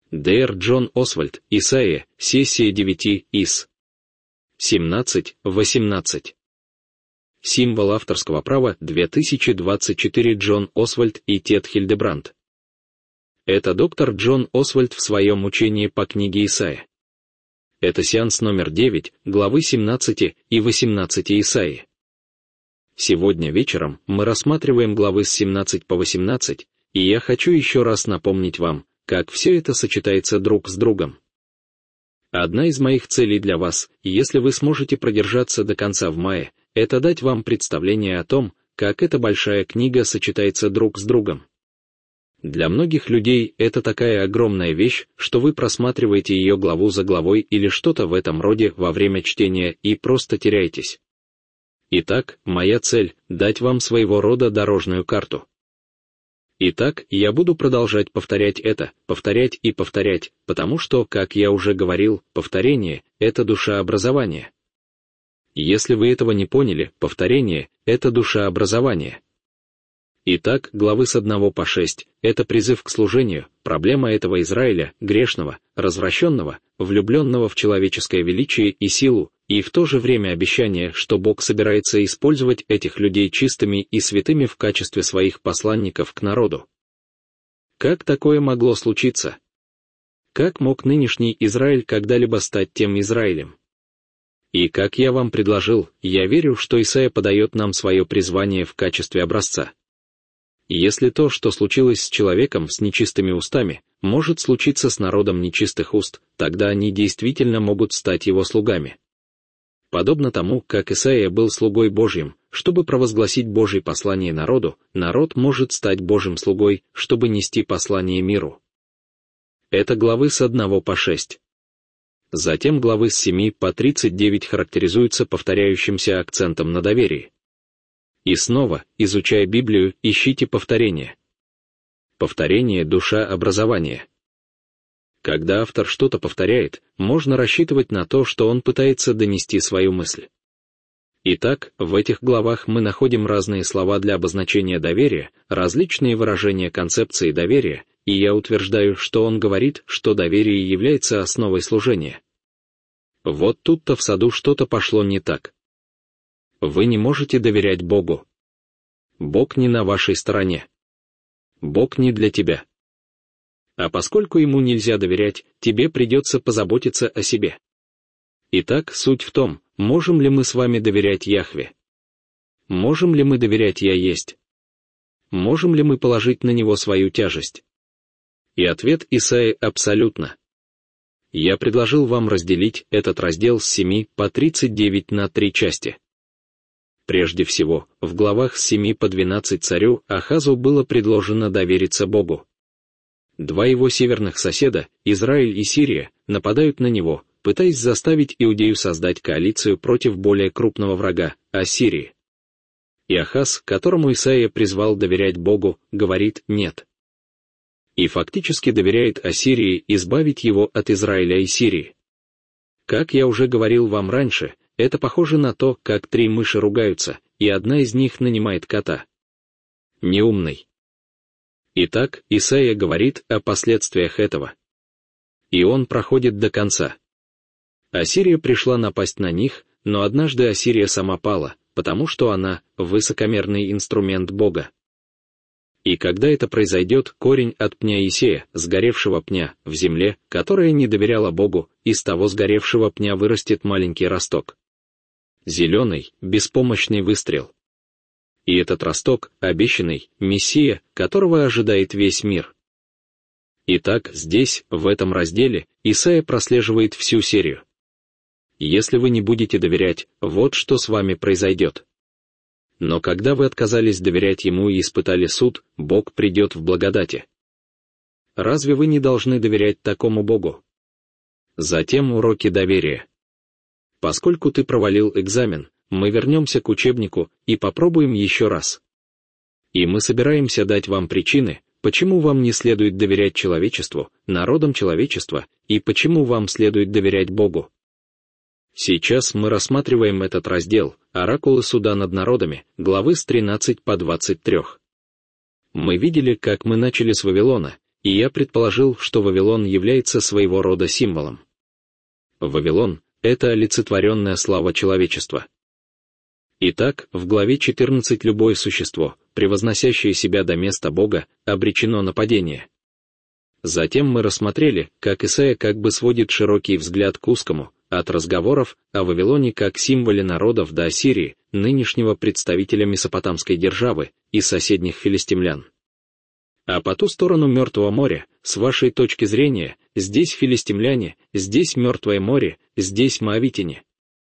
Д.Р. Джон Освальд, Исайя, сессия 9 ис. 17-18. Символ авторского права 2024 Джон Освальд и Тед Хильдебранд. Это доктор Джон Освальд в своем учении по книге Исайя. Это сеанс номер 9, главы 17 и 18 Исаии. Сегодня вечером мы рассматриваем главы с 17 по 18, и я хочу еще раз напомнить вам, как все это сочетается друг с другом. Одна из моих целей для вас, если вы сможете продержаться до конца в мае, это дать вам представление о том, как эта большая книга сочетается друг с другом. Для многих людей это такая огромная вещь, что вы просматриваете ее главу за главой или что-то в этом роде во время чтения и просто теряетесь. Итак, моя цель — дать вам своего рода дорожную карту. Итак, я буду продолжать повторять это, повторять и повторять, потому что, как я уже говорил, повторение — это душа образования. Если вы этого не поняли, повторение — это душа образования. Итак, главы с 1 по 6 — это призыв к служению, проблема этого Израиля, грешного, развращенного, влюбленного в человеческое величие и силу, и в то же время обещание, что Бог собирается использовать этих людей чистыми и святыми в качестве своих посланников к народу. Как такое могло случиться? Как мог нынешний Израиль когда-либо стать тем Израилем? И как я вам предложил, я верю, что Исайя подает нам свое призвание в качестве образца. Если то, что случилось с человеком с нечистыми устами, может случиться с народом нечистых уст, тогда они действительно могут стать его слугами. Подобно тому, как Исайя был слугой Божьим, чтобы провозгласить Божье послание народу, народ может стать Божьим слугой, чтобы нести послание миру. Это главы с 1 по 6. Затем главы с 7 по 39 характеризуются повторяющимся акцентом на доверии. И снова, изучая Библию, ищите повторение. Повторение — душа образования. Когда автор что-то повторяет, можно рассчитывать на то, что он пытается донести свою мысль. Итак, в этих главах мы находим разные слова для обозначения доверия, различные выражения концепции доверия, и я утверждаю, что он говорит, что доверие является основой служения. Вот тут-то в саду что-то пошло не так. Вы не можете доверять Богу. Бог не на вашей стороне. Бог не для тебя. А поскольку ему нельзя доверять, тебе придется позаботиться о себе. Итак, суть в том, можем ли мы с вами доверять Яхве? Можем ли мы доверять Я есть? Можем ли мы положить на него свою тяжесть? И ответ Исаии абсолютно. Я предложил вам разделить этот раздел с 7 по 39 на 3 части. Прежде всего, в главах с 7 по 12 царю Ахазу было предложено довериться Богу. Два его северных соседа, Израиль и Сирия, нападают на него, пытаясь заставить Иудею создать коалицию против более крупного врага — Ассирии. И Ахаз, которому Исаия призвал доверять Богу, говорит «нет». И фактически доверяет Ассирии избавить его от Израиля и Сирии. Как я уже говорил вам раньше, это похоже на то, как 3 мыши ругаются, и одна из них нанимает кота. Неумный. Итак, Исаия говорит о последствиях этого. И он проходит до конца. Ассирия пришла напасть на них, но однажды Ассирия сама пала, потому что она — высокомерный инструмент Бога. И когда это произойдет, корень от пня Иссея, сгоревшего пня, в земле, которая не доверяла Богу, из того сгоревшего пня вырастет маленький росток. Зеленый, беспомощный выстрел. И этот росток — обещанный Мессия, которого ожидает весь мир. Итак, здесь, в этом разделе, Исайя прослеживает всю серию. Если вы не будете доверять, вот что с вами произойдет. Но когда вы отказались доверять Ему и испытали суд, Бог придет в благодати. Разве вы не должны доверять такому Богу? Затем уроки доверия. Поскольку ты провалил экзамен, мы вернемся к учебнику и попробуем еще раз. И мы собираемся дать вам причины, почему вам не следует доверять человечеству, народам человечества, и почему вам следует доверять Богу. Сейчас мы рассматриваем этот раздел «Оракулы суда над народами», главы с 13 по 23. Мы видели, как мы начали с Вавилона, и я предположил, что Вавилон является своего рода символом. Вавилон — это олицетворенная слава человечества. Итак, в главе 14 любое существо, превозносящее себя до места Бога, обречено на падение. Затем мы рассмотрели, как Исайя как бы сводит широкий взгляд к узкому, от разговоров о Вавилоне как символе народов до Ассирии, нынешнего представителя месопотамской державы, и соседних филистимлян. А по ту сторону Мертвого моря, с вашей точки зрения, здесь филистимляне, здесь Мертвое море, здесь моавитяне.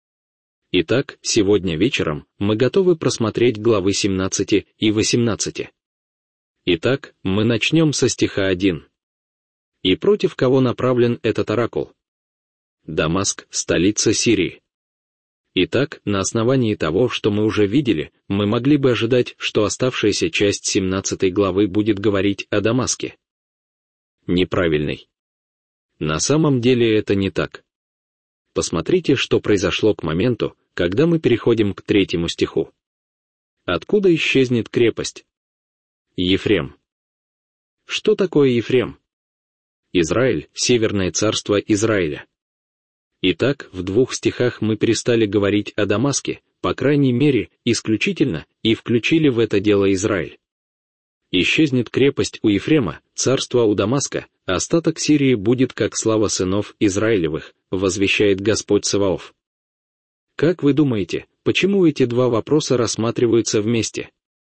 Итак, сегодня вечером мы готовы просмотреть главы 17 и 18. Итак, мы начнем со стиха 1. И против кого направлен этот оракул? Дамаск, столица Сирии. Итак, на основании того, что мы уже видели, мы могли бы ожидать, что оставшаяся часть 17 главы будет говорить о Дамаске. Неправильный. На самом деле это не так. Посмотрите, что произошло к моменту, когда мы переходим к 3 стиху. Откуда исчезнет крепость? Ефрем. Что такое Ефрем? Израиль, Северное царство Израиля. Итак, в 2 стихах мы перестали говорить о Дамаске, по крайней мере, исключительно, и включили в это дело Израиль. Исчезнет крепость у Ефрема, царство у Дамаска, остаток Сирии будет как слава сынов Израилевых, возвещает Господь Саваоф. Как вы думаете, почему эти 2 вопроса рассматриваются вместе?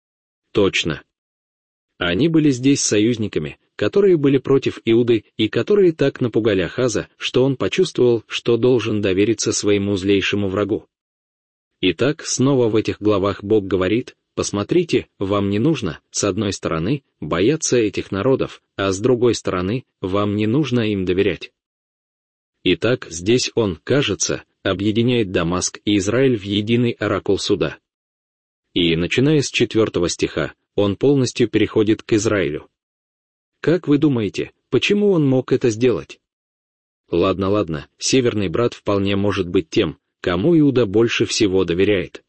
Точно. Они были здесь союзниками, которые были против Иуды и которые так напугали Ахаза, что он почувствовал, что должен довериться своему злейшему врагу. Итак, снова в этих главах Бог говорит: посмотрите, вам не нужно, с одной стороны, бояться этих народов, а с другой стороны, вам не нужно им доверять. Итак, здесь он, кажется, объединяет Дамаск и Израиль в единый оракул суда. И, начиная с 4 стиха, он полностью переходит к Израилю. Как вы думаете, почему он мог это сделать? Ладно, северный брат вполне может быть тем, кому Иуда больше всего доверяет.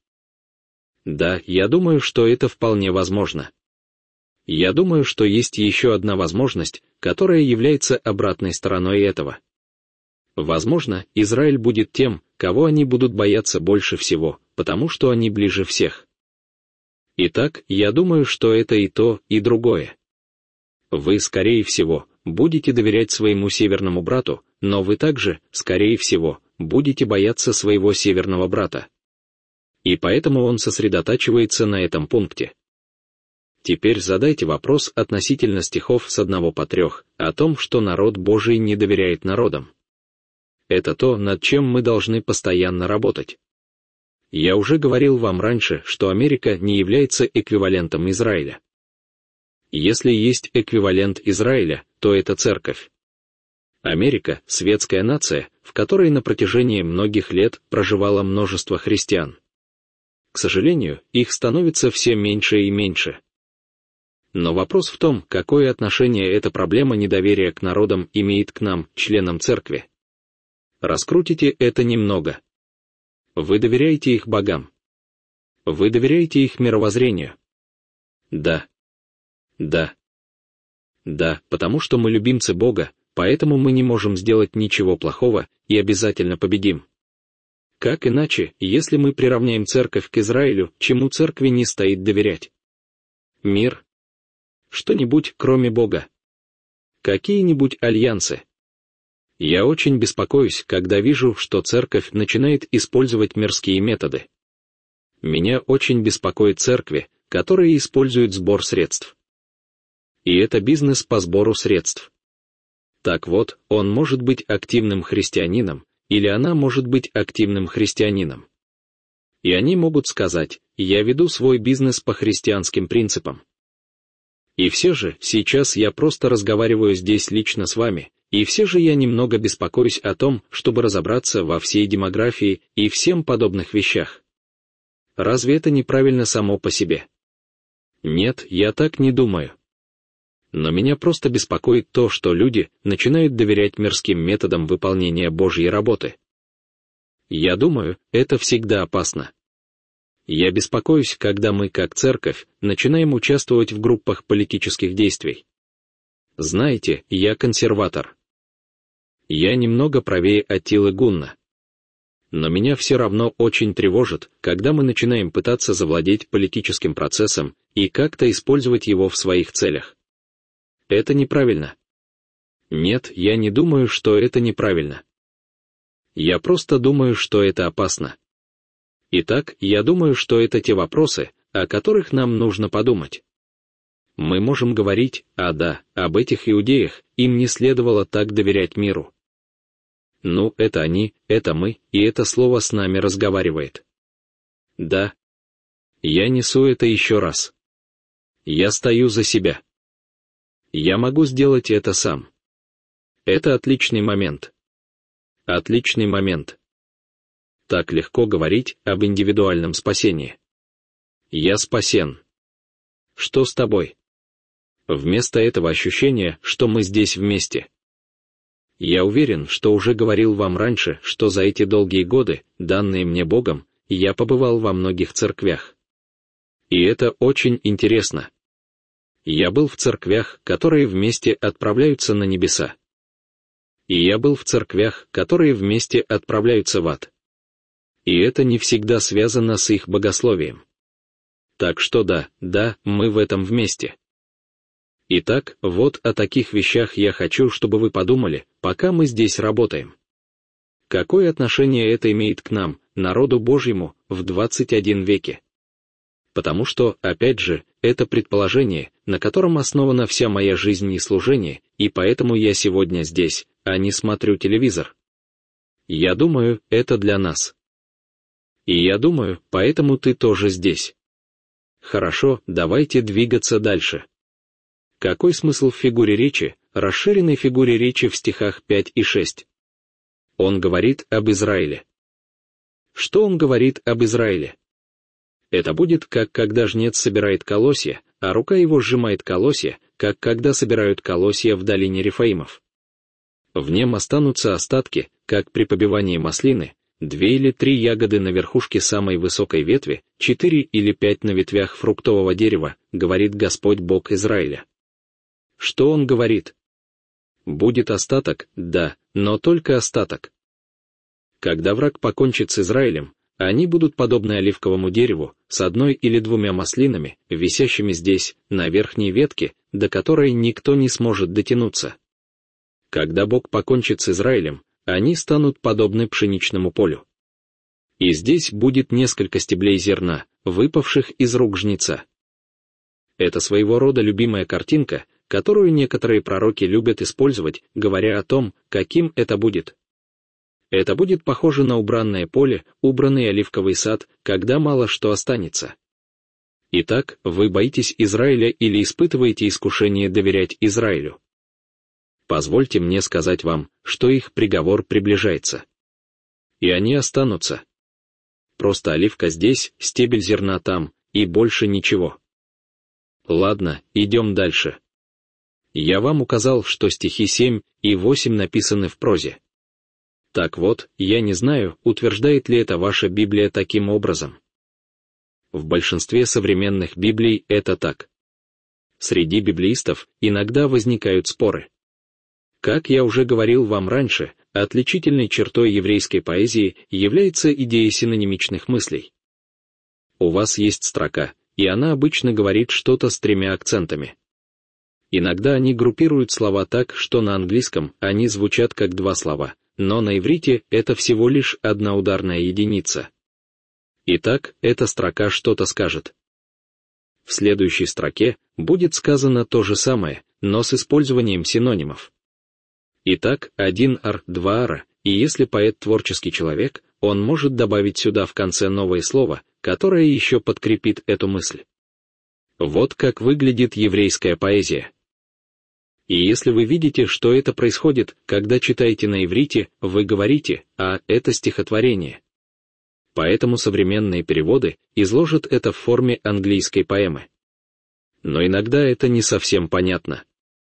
Да, я думаю, что это вполне возможно. Я думаю, что есть еще одна возможность, которая является обратной стороной этого. Возможно, Израиль будет тем, кого они будут бояться больше всего, потому что они ближе всех. Итак, я думаю, что это и то, и другое. Вы, скорее всего, будете доверять своему северному брату, но вы также, скорее всего, будете бояться своего северного брата. И поэтому он сосредотачивается на этом пункте. Теперь задайте вопрос относительно стихов с 1 по 3, о том, что народ Божий не доверяет народам. Это то, над чем мы должны постоянно работать. Я уже говорил вам раньше, что Америка не является эквивалентом Израиля. Если есть эквивалент Израиля, то это церковь. Америка — светская нация, в которой на протяжении многих лет проживало множество христиан. К сожалению, их становится все меньше и меньше. Но вопрос в том, какое отношение эта проблема недоверия к народам имеет к нам, членам церкви. Раскрутите это немного. Вы доверяете их богам? Вы доверяете их мировоззрению? Да. Да, потому что мы любимцы Бога, поэтому мы не можем сделать ничего плохого и обязательно победим. Как иначе, если мы приравняем церковь к Израилю, чему церкви не стоит доверять? Мир? Что-нибудь, кроме Бога? Какие-нибудь альянсы? Я очень беспокоюсь, когда вижу, что церковь начинает использовать мирские методы. Меня очень беспокоит церкви, которые используют сбор средств. И это бизнес по сбору средств. Так вот, он может быть активным христианином, или она может быть активным христианином. И они могут сказать: я веду свой бизнес по христианским принципам. И все же, сейчас я просто разговариваю здесь лично с вами, и все же я немного беспокоюсь о том, чтобы разобраться во всей демографии и всем подобных вещах. Разве это неправильно само по себе? Нет, я так не думаю. Но меня просто беспокоит то, что люди начинают доверять мирским методам выполнения Божьей работы. Я думаю, это всегда опасно. Я беспокоюсь, когда мы, как церковь, начинаем участвовать в группах политических действий. Знаете, я консерватор. Я немного правее Аттилы Гунна. Но меня все равно очень тревожит, когда мы начинаем пытаться завладеть политическим процессом и как-то использовать его в своих целях. Это неправильно. Нет, я не думаю, что это неправильно. Я просто думаю, что это опасно. Итак, я думаю, что это те вопросы, о которых нам нужно подумать. Мы можем говорить, об этих иудеях, им не следовало так доверять миру. Ну, это они, это мы, и это слово с нами разговаривает. Да. Я несу это еще раз. Я стою за себя. Я могу сделать это сам. Это отличный момент. Отличный момент. Так легко говорить об индивидуальном спасении. Я спасен. Что с тобой? Вместо этого ощущения, что мы здесь вместе. Я уверен, что уже говорил вам раньше, что за эти долгие годы, данные мне Богом, я побывал во многих церквях. И это очень интересно. Я был в церквях, которые вместе отправляются на небеса. И я был в церквях, которые вместе отправляются в ад. И это не всегда связано с их богословием. Так что да, мы в этом вместе. Итак, вот о таких вещах я хочу, чтобы вы подумали, пока мы здесь работаем. Какое отношение это имеет к нам, народу Божьему, в 21 веке? Потому что, опять же, это предположение, на котором основана вся моя жизнь и служение, и поэтому я сегодня здесь, а не смотрю телевизор. Я думаю, это для нас. И я думаю, поэтому ты тоже здесь. Хорошо, давайте двигаться дальше. Какой смысл в фигуре речи, расширенной фигуре речи в стихах 5 и 6? Он говорит об Израиле. Что он говорит об Израиле? Это будет, как когда жнец собирает колосья, а рука его сжимает колосья, как когда собирают колосья в долине Рефаимов. В нем останутся остатки, как при побивании маслины, 2 или 3 ягоды на верхушке самой высокой ветви, 4 или 5 на ветвях фруктового дерева, говорит Господь Бог Израиля. Что он говорит? Будет остаток, да, но только остаток. Когда враг покончит с Израилем, они будут подобны оливковому дереву, с 1 или 2 маслинами, висящими здесь, на верхней ветке, до которой никто не сможет дотянуться. Когда Бог покончит с Израилем, они станут подобны пшеничному полю. И здесь будет несколько стеблей зерна, выпавших из рук жнеца. Это своего рода любимая картинка, которую некоторые пророки любят использовать, говоря о том, каким это будет. Это будет похоже на убранное поле, убранный оливковый сад, когда мало что останется. Итак, вы боитесь Израиля или испытываете искушение доверять Израилю? Позвольте мне сказать вам, что их приговор приближается. И они останутся. Просто оливка здесь, стебель зерна там, и больше ничего. Ладно, идем дальше. Я вам указал, что стихи 7 и 8 написаны в прозе. Так вот, я не знаю, утверждает ли это ваша Библия таким образом. В большинстве современных Библий это так. Среди библеистов иногда возникают споры. Как я уже говорил вам раньше, отличительной чертой еврейской поэзии является идея синонимичных мыслей. У вас есть строка, и она обычно говорит что-то с 3 акцентами. Иногда они группируют слова так, что на английском они звучат как 2 слова, но на иврите это всего лишь 1 ударная единица. Итак, эта строка что-то скажет. В следующей строке будет сказано то же самое, но с использованием синонимов. Итак, 1 ар, 2 ара, и если поэт творческий человек, он может добавить сюда в конце новое слово, которое еще подкрепит эту мысль. Вот как выглядит еврейская поэзия. И если вы видите, что это происходит, когда читаете на иврите, вы говорите, это стихотворение. Поэтому современные переводы изложат это в форме английской поэмы. Но иногда это не совсем понятно.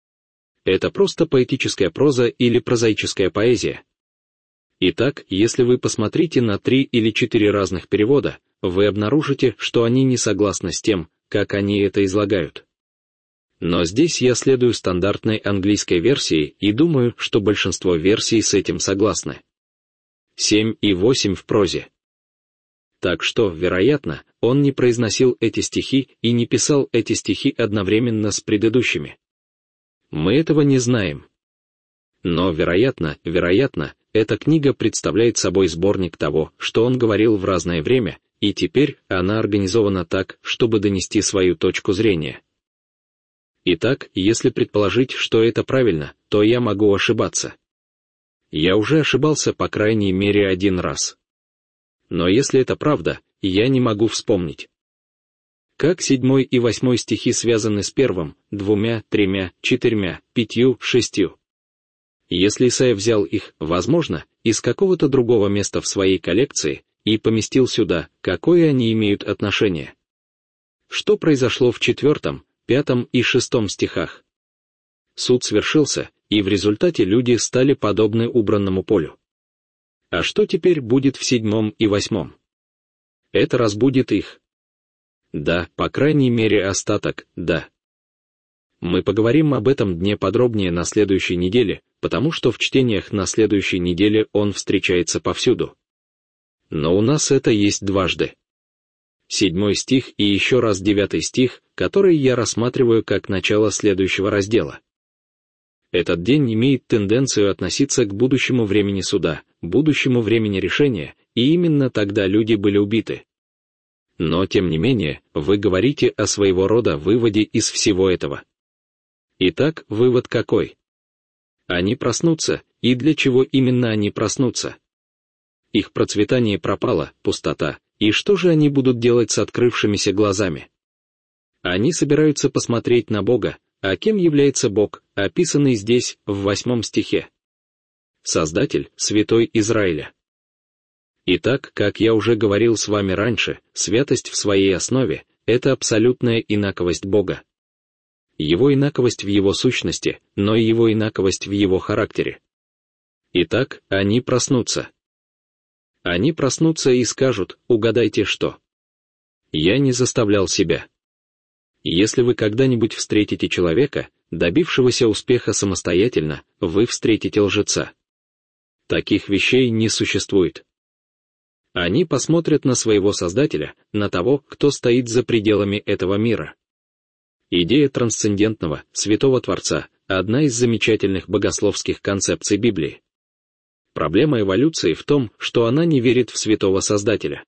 Это просто поэтическая проза или прозаическая поэзия. Итак, если вы посмотрите на 3 или 4 разных перевода, вы обнаружите, что они не согласны с тем, как они это излагают. Но здесь я следую стандартной английской версии и думаю, что большинство версий с этим согласны. 7 и 8 в прозе. Так что, вероятно, он не произносил эти стихи и не писал эти стихи одновременно с предыдущими. Мы этого не знаем. Но, вероятно, эта книга представляет собой сборник того, что он говорил в разное время, и теперь она организована так, чтобы донести свою точку зрения. Итак, если предположить, что это правильно, то я могу ошибаться. Я уже ошибался по крайней мере один раз. Но если это правда, я не могу вспомнить. Как 7 и 8 стихи связаны с 1, 2, 3, 4, 5, 6? Если Исайя взял их, возможно, из какого-то другого места в своей коллекции и поместил сюда, какое они имеют отношение? Что произошло в 4, 5 и 6 стихах? Суд свершился, и в результате люди стали подобны убранному полю. А что теперь будет в 7 и 8? Это разбудит их. Да, по крайней мере остаток, да. Мы поговорим об этом дне подробнее на следующей неделе, потому что в чтениях на следующей неделе он встречается повсюду. Но у нас это есть дважды. 7 стих и еще раз 9 стих, который я рассматриваю как начало следующего раздела. Этот день имеет тенденцию относиться к будущему времени суда, будущему времени решения, и именно тогда люди были убиты. Но, тем не менее, вы говорите о своего рода выводе из всего этого. Итак, вывод какой? Они проснутся, и для чего именно они проснутся? Их процветание пропало, пустота, и что же они будут делать с открывшимися глазами? Они собираются посмотреть на Бога, а кем является Бог, описанный здесь, в 8 стихе? Создатель, Святой Израиля. Итак, как я уже говорил с вами раньше, святость в своей основе — это абсолютная инаковость Бога. Его инаковость в его сущности, но и его инаковость в его характере. Итак, они проснутся. Они проснутся и скажут: угадайте что? Я не заставлял себя. Если вы когда-нибудь встретите человека, добившегося успеха самостоятельно, вы встретите лжеца. Таких вещей не существует. Они посмотрят на своего Создателя, на того, кто стоит за пределами этого мира. Идея трансцендентного, святого Творца — одна из замечательных богословских концепций Библии. Проблема эволюции в том, что она не верит в святого Создателя.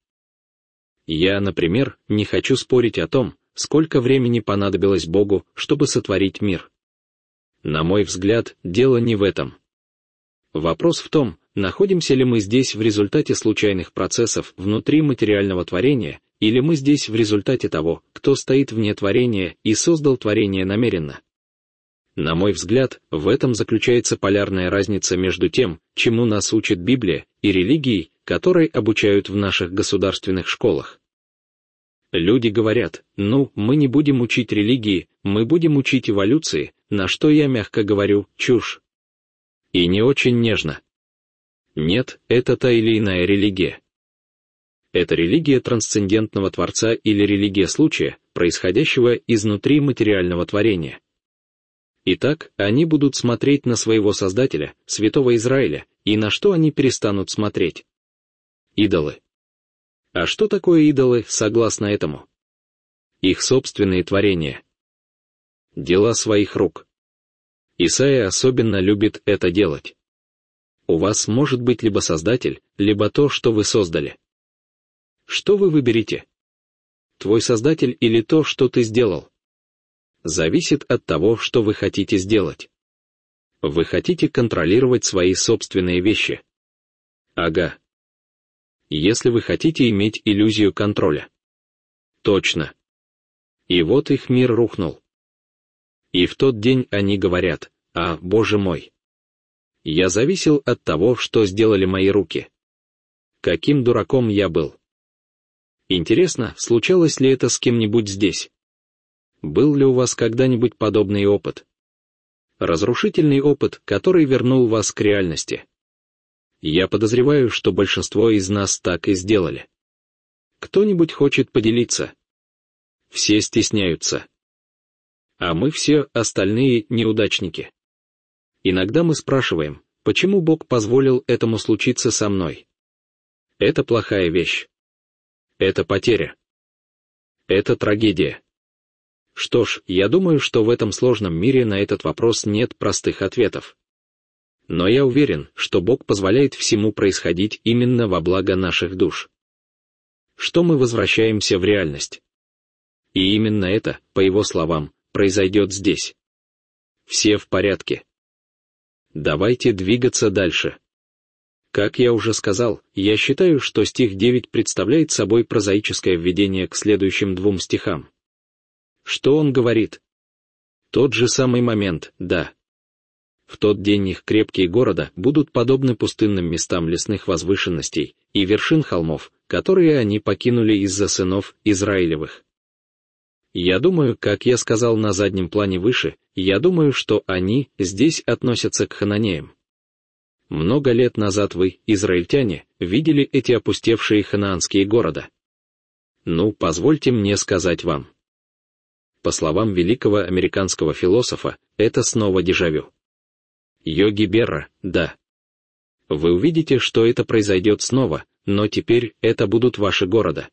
Я, например, не хочу спорить о том, сколько времени понадобилось Богу, чтобы сотворить мир. На мой взгляд, дело не в этом. Вопрос в том, находимся ли мы здесь в результате случайных процессов внутри материального творения, или мы здесь в результате того, кто стоит вне творения и создал творение намеренно. На мой взгляд, в этом заключается полярная разница между тем, чему нас учит Библия, и религией, которой обучают в наших государственных школах. Люди говорят: мы не будем учить религии, мы будем учить эволюции, на что я мягко говорю: чушь. И не очень нежно. Нет, это та или иная религия. Это религия трансцендентного Творца или религия случая, происходящего изнутри материального творения. Итак, они будут смотреть на своего Создателя, Святого Израиля, и на что они перестанут смотреть? Идолы. А что такое идолы, согласно этому? Их собственные творения. Дела своих рук. Исайя особенно любит это делать. У вас может быть либо Создатель, либо то, что вы создали. Что вы выберете? Твой Создатель или то, что ты сделал? Зависит от того, что вы хотите сделать. Вы хотите контролировать свои собственные вещи. Ага. Если вы хотите иметь иллюзию контроля. Точно. И вот их мир рухнул. И в тот день они говорят: Боже мой! Я зависел от того, что сделали мои руки. Каким дураком я был. Интересно, случалось ли это с кем-нибудь здесь? Был ли у вас когда-нибудь подобный опыт? Разрушительный опыт, который вернул вас к реальности. Я подозреваю, что большинство из нас так и сделали. Кто-нибудь хочет поделиться? Все стесняются. А мы все остальные неудачники. Иногда мы спрашиваем, почему Бог позволил этому случиться со мной? Это плохая вещь. Это потеря. Это трагедия. Что ж, я думаю, что в этом сложном мире на этот вопрос нет простых ответов. Но я уверен, что Бог позволяет всему происходить именно во благо наших душ. Что мы возвращаемся в реальность. И именно это, по его словам, произойдет здесь. Все в порядке. Давайте двигаться дальше. Как я уже сказал, я считаю, что стих 9 представляет собой прозаическое введение к следующим двум стихам. Что он говорит? Тот же самый момент, да. В тот день их крепкие города будут подобны пустынным местам лесных возвышенностей и вершин холмов, которые они покинули из-за сынов Израилевых. Я думаю, как я сказал на заднем плане выше, я думаю, что они здесь относятся к хананеям. Много лет назад вы, израильтяне, видели эти опустевшие ханаанские города. Ну, позвольте мне сказать вам. По словам великого американского философа, это снова дежавю. Йоги Берра, да. Вы увидите, что это произойдет снова, но теперь это будут ваши города.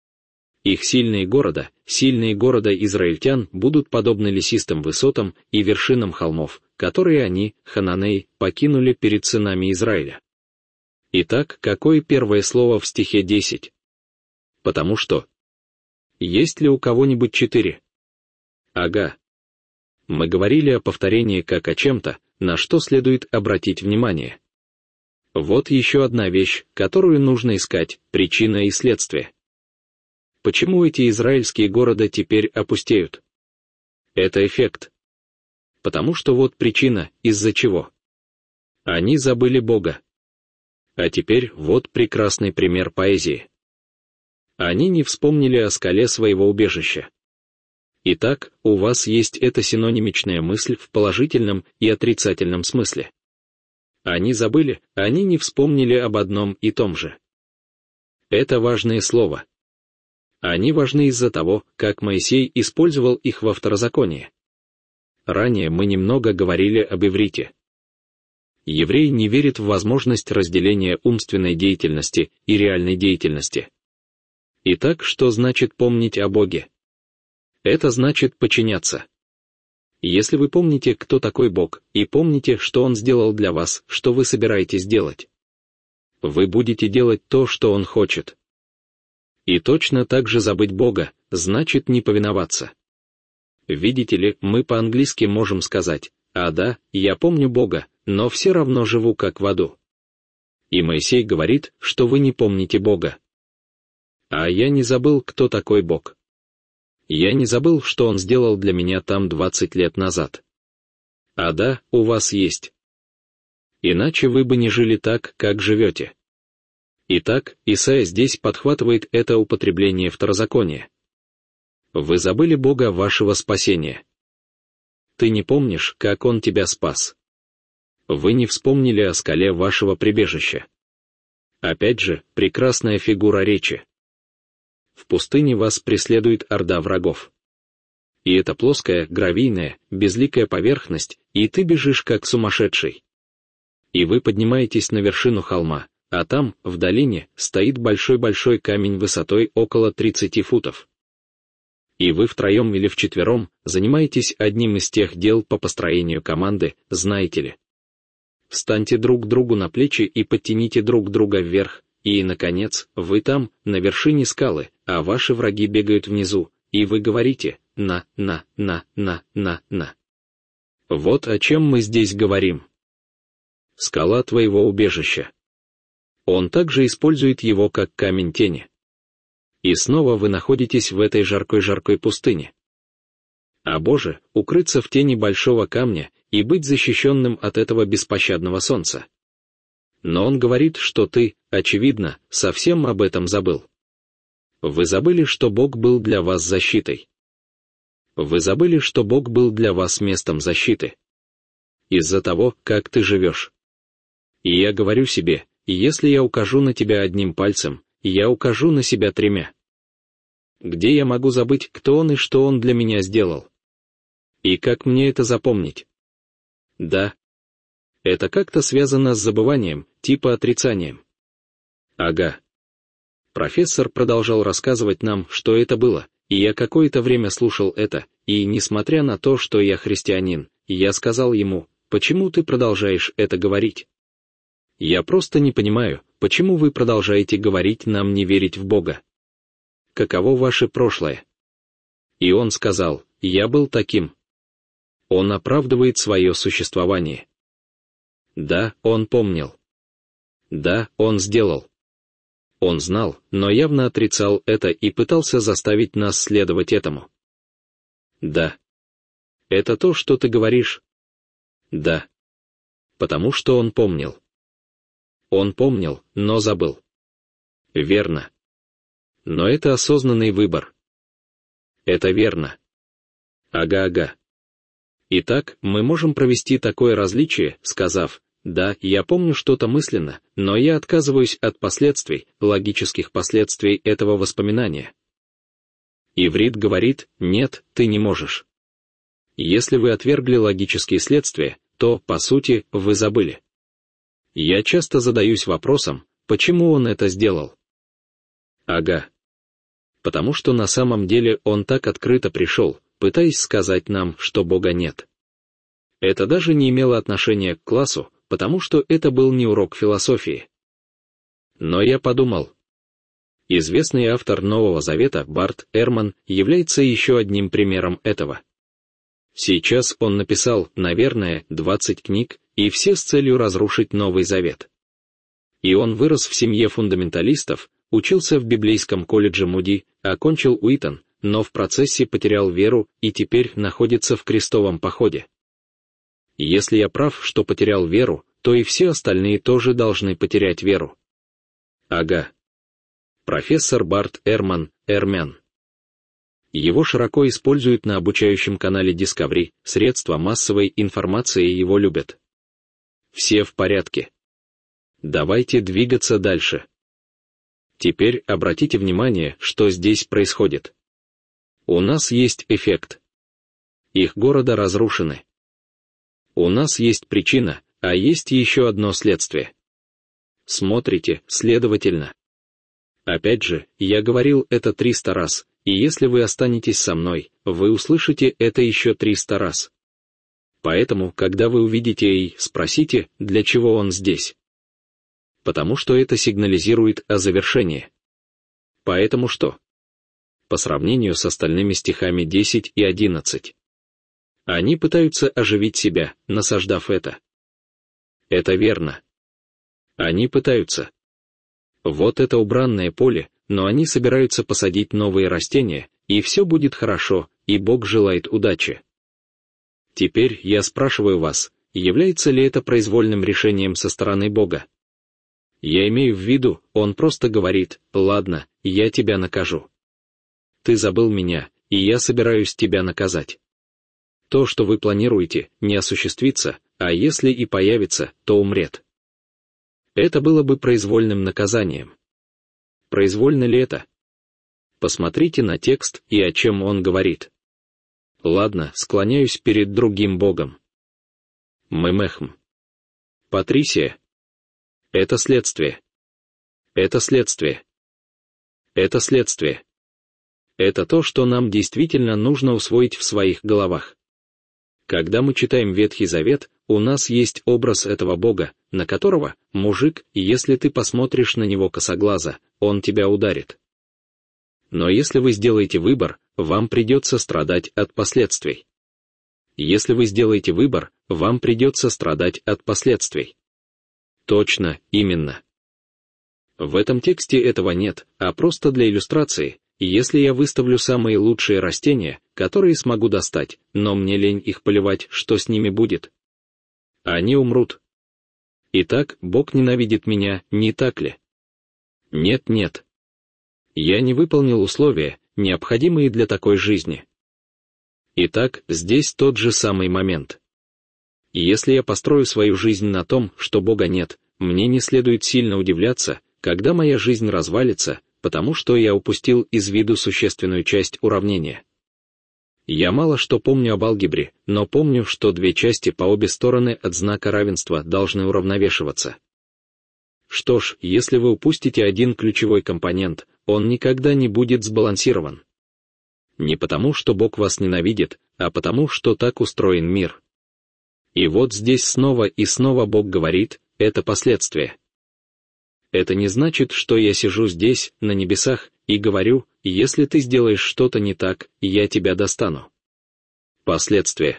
Их сильные города израильтян будут подобны лесистым высотам и вершинам холмов, которые они, хананеи, покинули перед сынами Израиля. Итак, какое первое слово в стихе 10? Потому что. Есть ли у кого-нибудь 4? Ага. Мы говорили о повторении как о чем-то, на что следует обратить внимание. Вот еще одна вещь, которую нужно искать, причина и следствие. Почему эти израильские города теперь опустеют? Это эффект. Потому что вот причина, из-за чего. Они забыли Бога. А теперь вот прекрасный пример поэзии. Они не вспомнили о скале своего убежища. Итак, у вас есть эта синонимичная мысль в положительном и отрицательном смысле. Они забыли, они не вспомнили об одном и том же. Это важное слово. Они важны из-за того, как Моисей использовал их во Второзаконии. Ранее мы немного говорили об иврите. Еврей не верит в возможность разделения умственной деятельности и реальной деятельности. Итак, что значит помнить о Боге? Это значит подчиняться. Если вы помните, кто такой Бог, и помните, что Он сделал для вас, что вы собираетесь делать, вы будете делать то, что Он хочет. И точно так же забыть Бога, значит не повиноваться. Видите ли, мы по-английски можем сказать: «А да, я помню Бога, но все равно живу как в аду». И Моисей говорит, что вы не помните Бога. А я не забыл, кто такой Бог. Я не забыл, что Он сделал для меня там 20 лет назад. А да, у вас есть. Иначе вы бы не жили так, как живете. Итак, Исайя здесь подхватывает это употребление второзакония. Вы забыли Бога вашего спасения. Ты не помнишь, как Он тебя спас. Вы не вспомнили о скале вашего прибежища. Опять же, прекрасная фигура речи. В пустыне вас преследует орда врагов. И это плоская, гравийная, безликая поверхность, и ты бежишь как сумасшедший. И вы поднимаетесь на вершину холма, а там, в долине, стоит большой-большой камень высотой около 30 футов. И вы втроем или вчетвером занимаетесь одним из тех дел по построению команды, знаете ли. Встаньте друг другу на плечи и подтяните друг друга вверх, и, наконец, вы там, на вершине скалы, а ваши враги бегают внизу, и вы говорите «на». Вот о чем мы здесь говорим. Скала твоего убежища. Он также использует его как камень тени. И снова вы находитесь в этой жаркой пустыне. А Боже, укрыться в тени большого камня и быть защищенным от этого беспощадного солнца. Но Он говорит, что ты, очевидно, совсем об этом забыл. Вы забыли, что Бог был для вас защитой. Вы забыли, что Бог был для вас местом защиты. Из-за того, как ты живешь. И я говорю себе, если я укажу на тебя одним пальцем, я укажу на себя 3. Где я могу забыть, кто Он и что Он для меня сделал? И как мне это запомнить? Да. Это как-то связано с забыванием, типа отрицанием. Ага. Профессор продолжал рассказывать нам, что это было, и я какое-то время слушал это, и, несмотря на то, что я христианин, я сказал ему: «Почему ты продолжаешь это говорить? Я просто не понимаю, почему вы продолжаете говорить нам не верить в Бога? Каково ваше прошлое?» И он сказал: «Я был таким». Он оправдывает свое существование. Да, он помнил. Да, он сделал. Он знал, но явно отрицал это и пытался заставить нас следовать этому. Да. Это то, что ты говоришь? Да. Потому что он помнил. Он помнил, но забыл. Верно. Но это осознанный выбор. Это верно. Ага. Итак, мы можем провести такое различие, сказав: да, я помню что-то мысленно, но я отказываюсь от последствий, логических последствий этого воспоминания. Иврит говорит: нет, ты не можешь. Если вы отвергли логические следствия, то, по сути, вы забыли. Я часто задаюсь вопросом, почему он это сделал? Ага. Потому что на самом деле он так открыто пришел, пытаясь сказать нам, что Бога нет. Это даже не имело отношения к классу, потому что это был не урок философии. Но я подумал. Известный автор Нового Завета Барт Эрман является еще одним примером этого. Сейчас он написал, наверное, 20 книг, и все с целью разрушить Новый Завет. И он вырос в семье фундаменталистов, учился в библейском колледже Муди, окончил Уитон, но в процессе потерял веру и теперь находится в крестовом походе. Если я прав, что потерял веру, то и все остальные тоже должны потерять веру. Ага. Профессор Барт Эрман, Эрмян. Его широко используют на обучающем канале Discovery, средства массовой информации его любят. Все в порядке. Давайте двигаться дальше. Теперь обратите внимание, что здесь происходит. У нас есть эффект. Их города разрушены. У нас есть причина, а есть еще одно следствие. Смотрите, следовательно. Опять же, я говорил это 300 раз, и если вы останетесь со мной, вы услышите это еще 300 раз. Поэтому, когда вы увидите Эй, спросите, для чего он здесь. Потому что это сигнализирует о завершении. Поэтому что? По сравнению с остальными стихами 10 и 11. Они пытаются оживить себя, насаждав это. Это верно. Они пытаются. Вот это убранное поле, но они собираются посадить новые растения, и все будет хорошо, и Бог желает удачи. Теперь я спрашиваю вас, является ли это произвольным решением со стороны Бога? Я имею в виду, он просто говорит: ладно, я тебя накажу. Ты забыл меня, и я собираюсь тебя наказать. То, что вы планируете, не осуществится, а если и появится, то умрет. Это было бы произвольным наказанием. Произвольно ли это? Посмотрите на текст и о чем он говорит. Ладно, склоняюсь перед другим Богом. Мемехм. Патрисия. Это следствие. Это следствие. Это следствие. Это то, что нам действительно нужно усвоить в своих головах. Когда мы читаем Ветхий Завет, у нас есть образ этого Бога, на которого, мужик, если ты посмотришь на него косоглазо, он тебя ударит. Но если вы сделаете выбор, вам придется страдать от последствий. Если вы сделаете выбор, вам придется страдать от последствий. Точно, именно. В этом тексте этого нет, а просто для иллюстрации. Если я выставлю самые лучшие растения, которые смогу достать, но мне лень их поливать, что с ними будет? Они умрут. Итак, Бог ненавидит меня, не так ли? Нет. Я не выполнил условия, необходимые для такой жизни. Итак, здесь тот же самый момент. Если я построю свою жизнь на том, что Бога нет, мне не следует сильно удивляться, когда моя жизнь развалится, потому что я упустил из виду существенную часть уравнения. Я мало что помню об алгебре, но помню, что две части по обе стороны от знака равенства должны уравновешиваться. Что ж, если вы упустите один ключевой компонент, он никогда не будет сбалансирован. Не потому, что Бог вас ненавидит, а потому, что так устроен мир. И вот здесь снова и снова Бог говорит, это последствия. Это не значит, что я сижу здесь, на небесах, и говорю, если ты сделаешь что-то не так, я тебя достану. Последствия.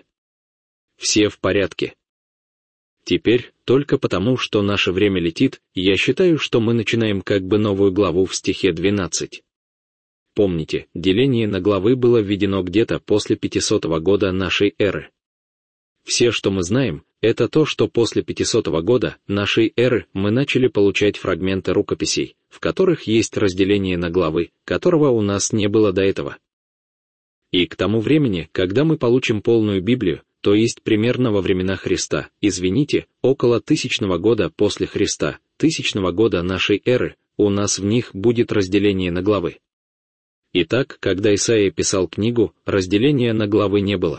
Все в порядке. Теперь, только потому, что наше время летит, я считаю, что мы начинаем как бы новую главу в стихе 12. Помните, деление на главы было введено где-то после 500 года нашей эры. Все, что мы знаем, это то, что после 500 года нашей эры мы начали получать фрагменты рукописей, в которых есть разделение на главы, которого у нас не было до этого. И к тому времени, когда мы получим полную Библию, то есть примерно во времена Христа, извините, около 1000 года после Христа, 1000 года нашей эры, у нас в них будет разделение на главы. Итак, когда Исаия писал книгу, разделения на главы не было.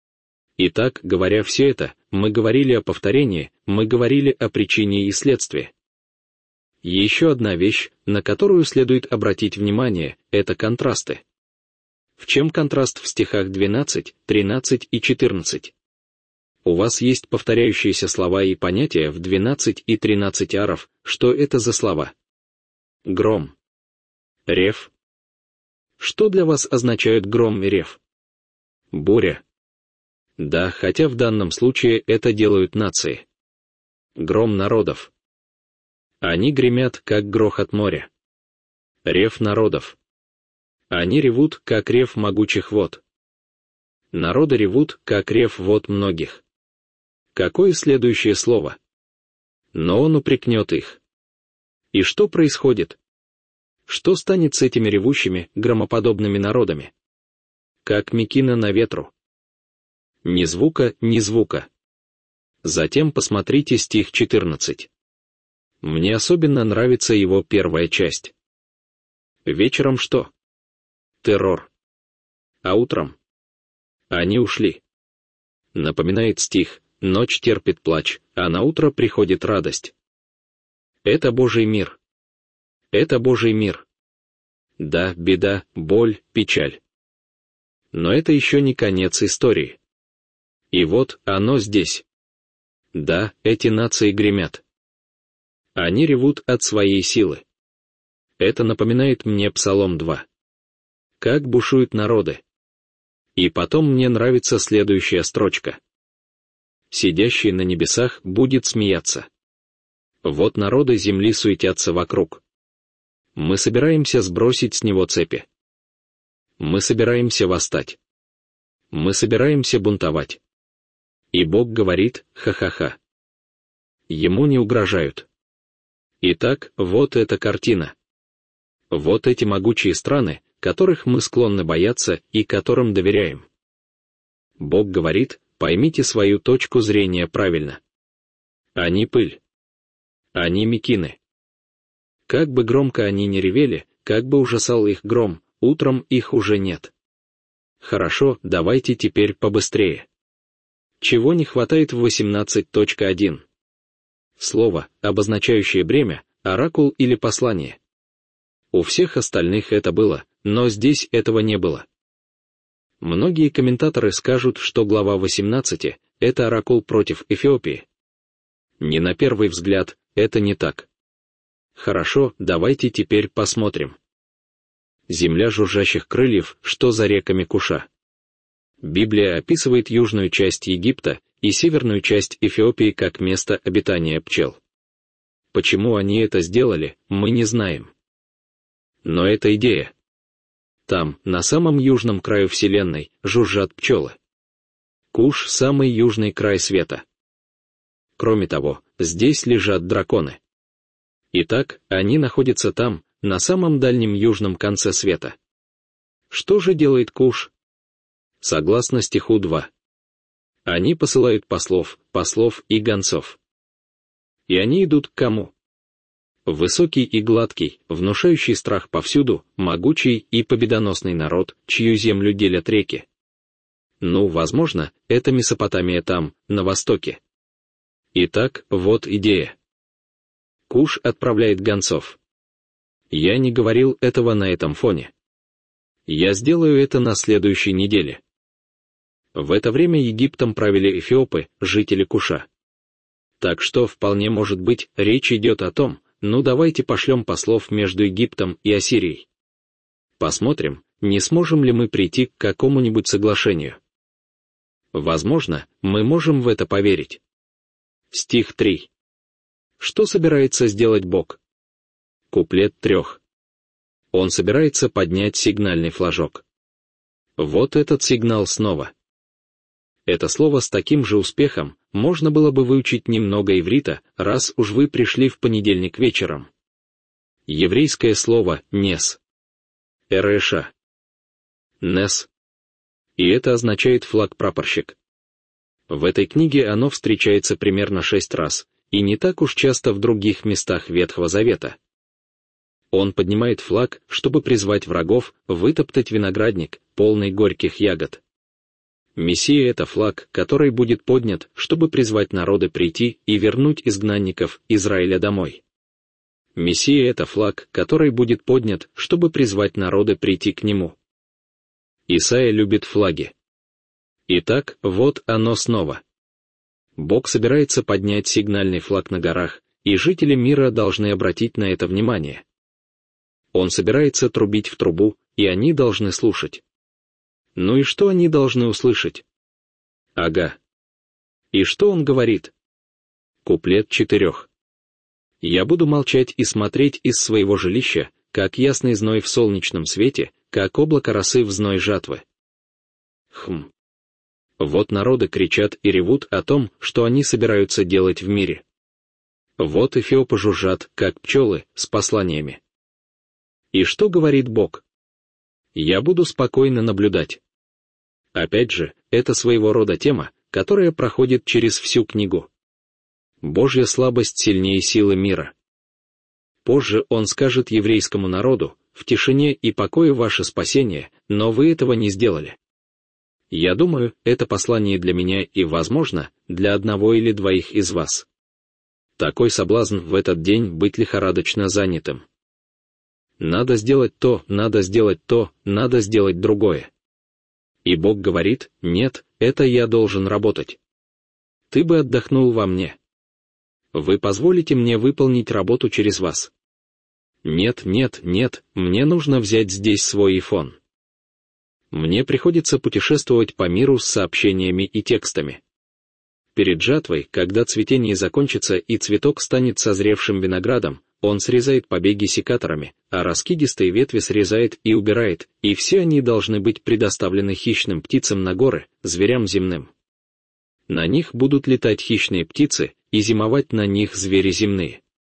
Итак, говоря все это, мы говорили о повторении, мы говорили о причине и следствии. Еще одна вещь, на которую следует обратить внимание, это контрасты. В чем контраст в стихах 12, 13 и 14? У вас есть повторяющиеся слова и понятия в 12 и 13 аров, что это за слова? Гром. Рев. Что для вас означают гром и рев? Буря. Да, хотя в данном случае это делают нации. Гром народов. Они гремят, как грохот моря. Рев народов. Они ревут, как рев могучих вод. Народы ревут, как рев вод многих. Какое следующее слово? Но он упрекнет их. И что происходит? Что станет с этими ревущими, громоподобными народами? Как мекина на ветру. Ни звука, ни звука. Затем посмотрите стих 14. Мне особенно нравится его первая часть. Вечером что? Террор. А утром? Они ушли. Напоминает стих, ночь терпит плач, а на утро приходит радость. Это Божий мир. Это Божий мир. Да, беда, боль, печаль. Но это еще не конец истории. И вот оно здесь. Да, эти нации гремят. Они ревут от своей силы. Это напоминает мне Псалом 2. Как бушуют народы. И потом мне нравится следующая строчка. Сидящий на небесах будет смеяться. Вот народы земли суетятся вокруг. Мы собираемся сбросить с него цепи. Мы собираемся восстать. Мы собираемся бунтовать. И Бог говорит, ха-ха-ха. Ему не угрожают. Итак, вот эта картина. Вот эти могучие страны, которых мы склонны бояться и которым доверяем. Бог говорит, поймите свою точку зрения правильно. Они пыль. Они мекины. Как бы громко они ни ревели, как бы ужасал их гром, утром их уже нет. Хорошо, давайте теперь побыстрее. Чего не хватает в 18.1? Слово, обозначающее бремя, оракул или послание. У всех остальных это было, но здесь этого не было. Многие комментаторы скажут, что глава 18 — это оракул против Эфиопии. Не на первый взгляд, это не так. Хорошо, давайте теперь посмотрим. Земля жужжащих крыльев, что за реками Куша. Библия описывает южную часть Египта и северную часть Эфиопии как место обитания пчел. Почему они это сделали, мы не знаем. Но это идея. Там, на самом южном краю Вселенной, жужжат пчелы. Куш — самый южный край света. Кроме того, здесь лежат драконы. Итак, они находятся там, на самом дальнем южном конце света. Что же делает Куш? Согласно стиху 2. Они посылают послов и гонцов. И они идут к кому? Высокий и гладкий, внушающий страх повсюду, могучий и победоносный народ, чью землю делят реки. Возможно, это Месопотамия там, на востоке. Итак, вот идея. Куш отправляет гонцов. Я не говорил этого на этом фоне. Я сделаю это на следующей неделе. В это время Египтом правили эфиопы, жители Куша. Так что, вполне может быть, речь идет о том, давайте пошлем послов между Египтом и Ассирией. Посмотрим, не сможем ли мы прийти к какому-нибудь соглашению. Возможно, мы можем в это поверить. Стих 3. Что собирается сделать Бог? Куплет 3. Он собирается поднять сигнальный флажок. Вот этот сигнал снова. Это слово с таким же успехом можно было бы выучить немного иврита, раз уж вы пришли в понедельник вечером. Еврейское слово «нес». Эрэша. Нес. И это означает флаг-прапорщик. В этой книге оно встречается примерно 6 раз, и не так уж часто в других местах Ветхого Завета. Он поднимает флаг, чтобы призвать врагов, вытоптать виноградник, полный горьких ягод. Мессия — это флаг, который будет поднят, чтобы призвать народы прийти и вернуть изгнанников Израиля домой. Мессия — это флаг, который будет поднят, чтобы призвать народы прийти к нему. Исайя любит флаги. Итак, вот оно снова. Бог собирается поднять сигнальный флаг на горах, и жители мира должны обратить на это внимание. Он собирается трубить в трубу, и они должны слушать. И что они должны услышать? Ага. И что он говорит? Куплет 4. Я буду молчать и смотреть из своего жилища, как ясный зной в солнечном свете, как облако росы в зной жатвы. Вот народы кричат и ревут о том, что они собираются делать в мире. Вот эфиопы жужжат, как пчелы, с посланиями. И что говорит Бог? Я буду спокойно наблюдать. Опять же, это своего рода тема, которая проходит через всю книгу. Божья слабость сильнее силы мира. Позже он скажет еврейскому народу: в тишине и покое ваше спасение, но вы этого не сделали. Я думаю, это послание для меня и, возможно, для одного или двоих из вас. Такой соблазн в этот день быть лихорадочно занятым. Надо сделать то, надо сделать то, надо сделать другое. И Бог говорит: нет, это я должен работать. Ты бы отдохнул во мне. Вы позволите мне выполнить работу через вас? Нет, нет, нет, мне нужно взять здесь свой iPhone. Мне приходится путешествовать по миру с сообщениями и текстами. Перед жатвой, когда цветение закончится и цветок станет созревшим виноградом, он срезает побеги секаторами, а раскидистые ветви срезает и убирает, и все они должны быть предоставлены хищным птицам на горы, зверям земным. На них будут летать хищные птицы, и зимовать на них звери земные.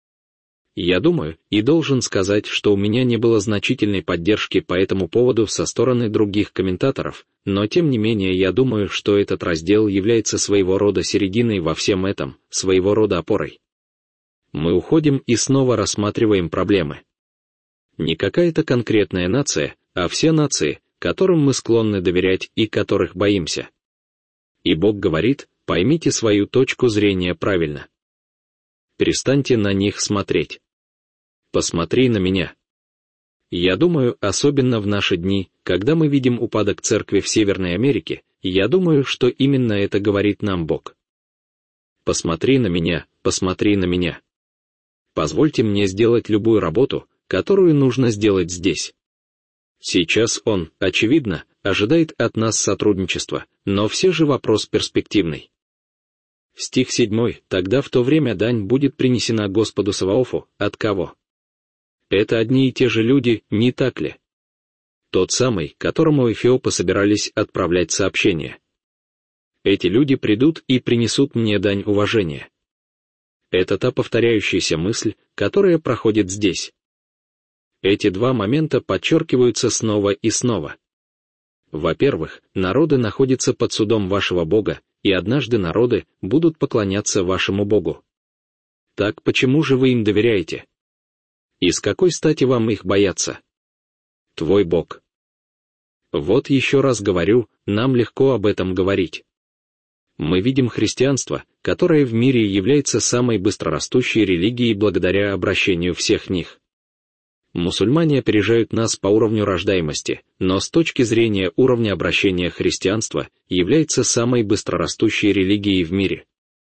Я думаю, и должен сказать, что у меня не было значительной поддержки по этому поводу со стороны других комментаторов, но тем не менее я думаю, что этот раздел является своего рода серединой во всем этом, своего рода опорой. Мы уходим и снова рассматриваем проблемы. Не какая-то конкретная нация, а все нации, которым мы склонны доверять и которых боимся. И Бог говорит: поймите свою точку зрения правильно. Перестаньте на них смотреть. Посмотри на меня. Я думаю, особенно в наши дни, когда мы видим упадок церкви в Северной Америке, я думаю, что именно это говорит нам Бог. Посмотри на меня, посмотри на меня. Позвольте мне сделать любую работу, которую нужно сделать здесь. Сейчас он, очевидно, ожидает от нас сотрудничества, но все же вопрос перспективный. Стих 7. Тогда в то время дань будет принесена Господу Саваофу, от кого? Это одни и те же люди, не так ли? Тот самый, которому эфиопы собирались отправлять сообщение. Эти люди придут и принесут мне дань уважения. Это та повторяющаяся мысль, которая проходит здесь. Эти два момента подчеркиваются снова и снова. Во-первых, народы находятся под судом вашего Бога, и однажды народы будут поклоняться вашему Богу. Так почему же вы им доверяете? И с какой стати вам их бояться? Твой Бог. Вот еще раз говорю, нам легко об этом говорить. Мы видим христианство, которое в мире является самой быстрорастущей религией благодаря обращению всех них. Мусульмане опережают нас по уровню рождаемости, но с точки зрения уровня обращения христианство является самой быстрорастущей религией в мире.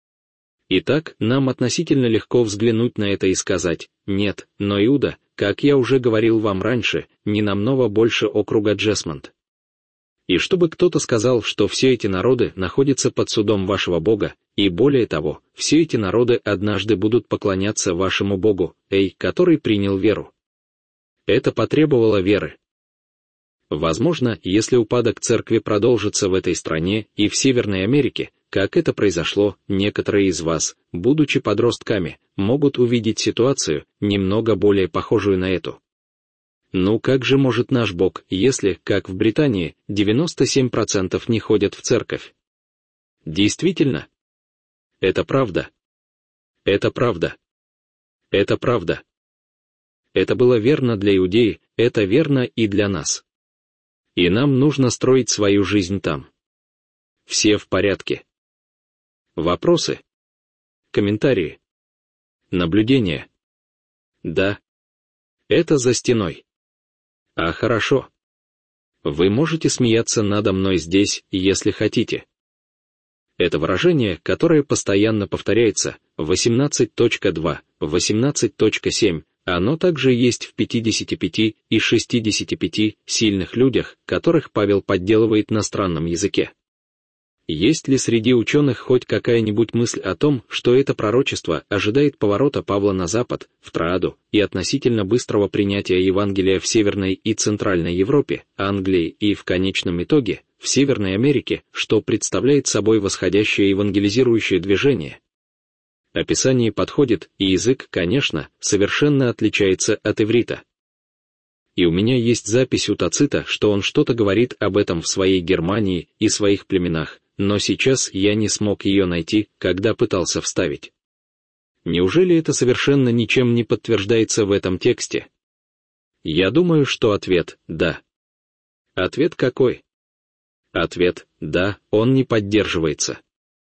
Итак, нам относительно легко взглянуть на это и сказать: нет, но Иуда, как я уже говорил вам раньше, не намного больше округа Джесмонд. И чтобы кто-то сказал, что все эти народы находятся под судом вашего Бога, и более того, все эти народы однажды будут поклоняться вашему Богу, который принял веру. Это потребовало веры. Возможно, если упадок церкви продолжится в этой стране и в Северной Америке, как это произошло, некоторые из вас, будучи подростками, могут увидеть ситуацию, немного более похожую на эту. Ну как же может наш Бог, если, как в Британии, 97% не ходят в церковь? Действительно? Это правда. Это правда. Это правда. Это было верно для Иудеи, это верно и для нас. И нам нужно строить свою жизнь там. Все в порядке. Вопросы? Комментарии? Наблюдения? Да. Это за стеной. А хорошо. Вы можете смеяться надо мной здесь, если хотите. Это выражение, которое постоянно повторяется, 18.2, 18.7, оно также есть в 55 и 65 сильных людях, которых Павел подделывает на странном языке. Есть ли среди ученых хоть какая-нибудь мысль о том, что это пророчество ожидает поворота Павла на запад, в Троаду, и относительно быстрого принятия Евангелия в Северной и Центральной Европе, Англии и, в конечном итоге, в Северной Америке, что представляет собой восходящее евангелизирующее движение? Описание подходит, и язык, конечно, совершенно отличается от иврита. И у меня есть запись у Тацита, что он что-то говорит об этом в своей Германии и своих племенах, но сейчас я не смог ее найти, когда пытался вставить. Неужели это совершенно ничем не подтверждается в этом тексте? Я думаю, что ответ – да. Ответ какой? Ответ – да, он не поддерживается.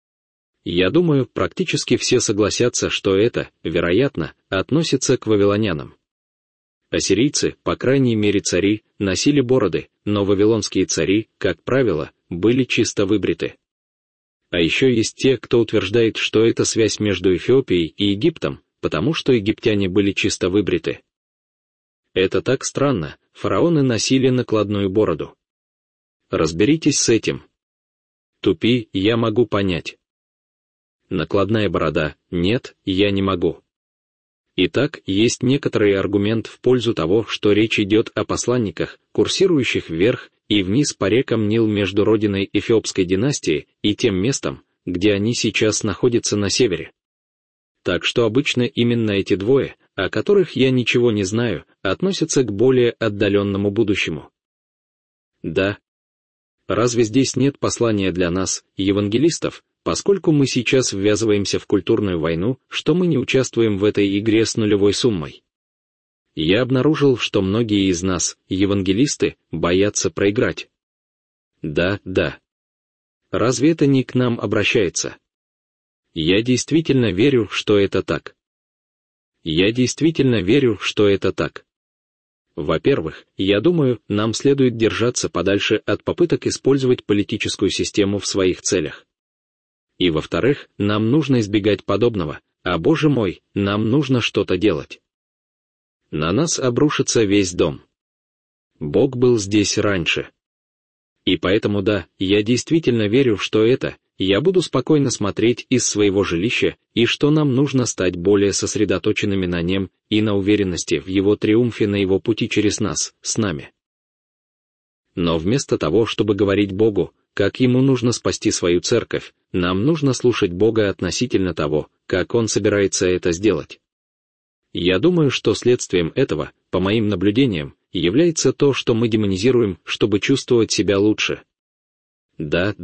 Я думаю, практически все согласятся, что это, вероятно, относится к вавилонянам. Ассирийцы, по крайней мере цари, носили бороды, но вавилонские цари, как правило, были чисто выбриты. А еще есть те, кто утверждает, что это связь между Эфиопией и Египтом, потому что египтяне были чисто выбриты. Это так странно, фараоны носили накладную бороду. Разберитесь с этим. Тупи, я могу понять. Накладная борода, нет, я не могу. Итак, есть некоторый аргумент в пользу того, что речь идет о посланниках, курсирующих вверх и вниз по рекам Нил между родиной эфиопской династии и тем местом, где они сейчас находятся на севере. Так что обычно именно эти двое, о которых я ничего не знаю, относятся к более отдаленному будущему. Да. Разве здесь нет послания для нас, евангелистов, поскольку мы сейчас ввязываемся в культурную войну, что мы не участвуем в этой игре с нулевой суммой? Я обнаружил, что многие из нас, евангелисты, боятся проиграть. Да. Разве это не к нам обращается? Я действительно верю, что это так. Я действительно верю, что это так. Во-первых, я думаю, нам следует держаться подальше от попыток использовать политическую систему в своих целях. И во-вторых, нам нужно избегать подобного, а, Боже мой, нам нужно что-то делать. На нас обрушится весь дом. Бог был здесь раньше. И поэтому да, я действительно верю, что я буду спокойно смотреть из своего жилища, и что нам нужно стать более сосредоточенными на Нем и на уверенности в Его триумфе на Его пути через нас, с нами. Но вместо того, чтобы говорить Богу, как Ему нужно спасти свою церковь, нам нужно слушать Бога относительно того, как Он собирается это сделать. Я думаю, что следствием этого, по моим наблюдениям, является то, что мы демонизируем, чтобы чувствовать себя лучше. Да.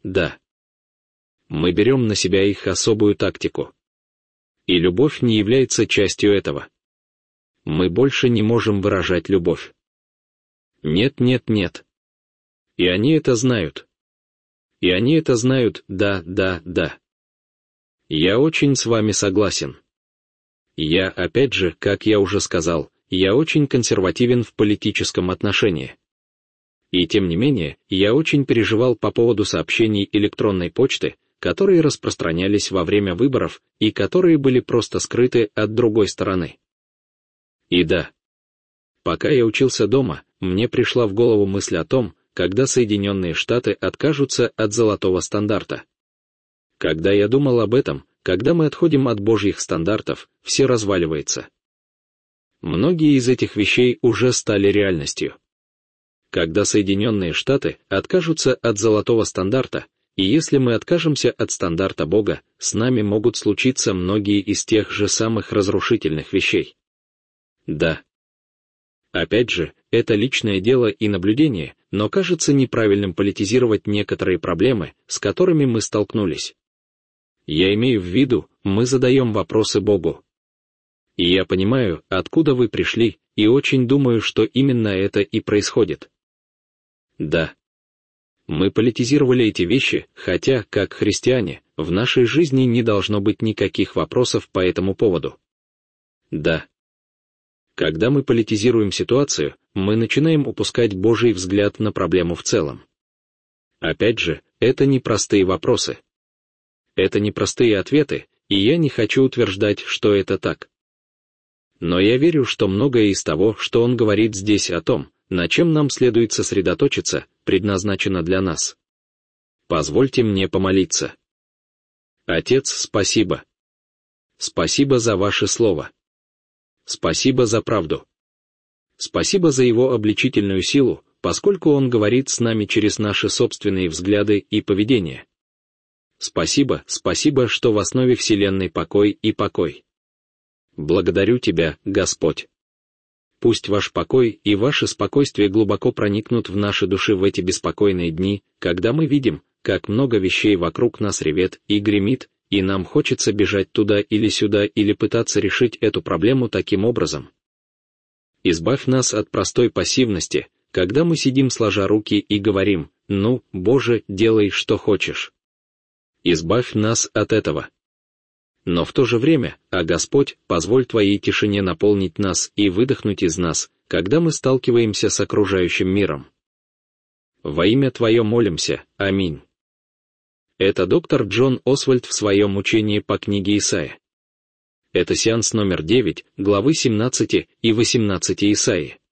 Мы берем на себя их особую тактику. И любовь не является частью этого. Мы больше не можем выражать любовь. Нет. И они это знают. И они это знают, да, да, да. Я очень с вами согласен. Я, опять же, как я уже сказал, я очень консервативен в политическом отношении. И тем не менее, я очень переживал по поводу сообщений электронной почты, которые распространялись во время выборов и которые были просто скрыты от другой стороны. И да, пока я учился дома, мне пришла в голову мысль о том, когда Соединенные Штаты откажутся от золотого стандарта. Когда я думал об этом, когда мы отходим от Божьих стандартов, все разваливается. Многие из этих вещей уже стали реальностью. Когда Соединенные Штаты откажутся от золотого стандарта, и если мы откажемся от стандарта Бога, с нами могут случиться многие из тех же самых разрушительных вещей. Да. Опять же, это личное дело и наблюдение, но кажется неправильным политизировать некоторые проблемы, с которыми мы столкнулись. Я имею в виду, мы задаем вопросы Богу. И я понимаю, откуда вы пришли, и очень думаю, что именно это и происходит. Да. Мы политизировали эти вещи, хотя, как христиане, в нашей жизни не должно быть никаких вопросов по этому поводу. Да. Когда мы политизируем ситуацию, мы начинаем упускать Божий взгляд на проблему в целом. Опять же, это непростые вопросы. Это непростые ответы, и я не хочу утверждать, что это так. Но я верю, что многое из того, что он говорит здесь о том, на чем нам следует сосредоточиться, предназначено для нас. Позвольте мне помолиться. Отец, спасибо. Спасибо за ваше слово. Спасибо за правду. Спасибо за его обличительную силу, поскольку он говорит с нами через наши собственные взгляды и поведение. Спасибо, спасибо, что в основе Вселенной покой и покой. Благодарю Тебя, Господь. Пусть ваш покой и ваше спокойствие глубоко проникнут в наши души в эти беспокойные дни, когда мы видим, как много вещей вокруг нас ревет и гремит, и нам хочется бежать туда или сюда или пытаться решить эту проблему таким образом. Избавь нас от простой пассивности, когда мы сидим сложа руки и говорим: «Ну, Боже, делай, что хочешь». Избавь нас от этого. Но в то же время, Господь, позволь Твоей тишине наполнить нас и выдохнуть из нас, когда мы сталкиваемся с окружающим миром. Во имя Твое молимся, аминь. Это доктор Джон Освальд в своем учении по книге Исаия. Это сеанс номер 9, главы 17 и 18 Исаии.